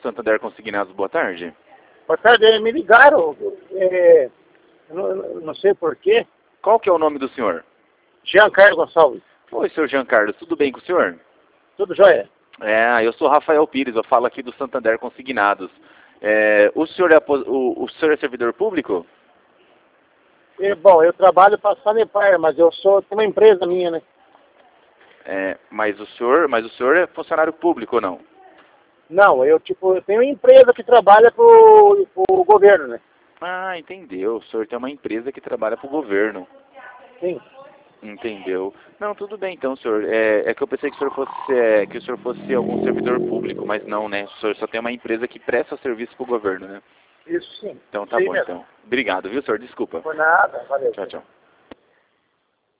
Santander Consignados, boa tarde. Boa tarde, me ligaram, não sei porquê. Qual que é o nome do senhor? Giancarlo Gonçalves. Oi, senhor Giancarlo, tudo bem com o senhor? Tudo jóia? Eu sou Rafael Pires, eu falo aqui do Santander Consignados. O senhor é servidor público? Bom, eu trabalho para a Sanepar, mas tenho uma empresa minha, né? Mas o senhor é funcionário público ou não? Não, eu tenho uma empresa que trabalha pro governo, né? Ah, entendeu. O senhor tem uma empresa que trabalha para o governo. Sim. Entendeu. Não, tudo bem então, senhor. Que eu pensei que o senhor fosse algum servidor público, mas não, né? O senhor só tem uma empresa que presta serviço para o governo, né? Isso sim. Então tá Sim bom, mesmo. então. Obrigado, viu, senhor? Desculpa. Por nada, valeu. Tchau, tchau.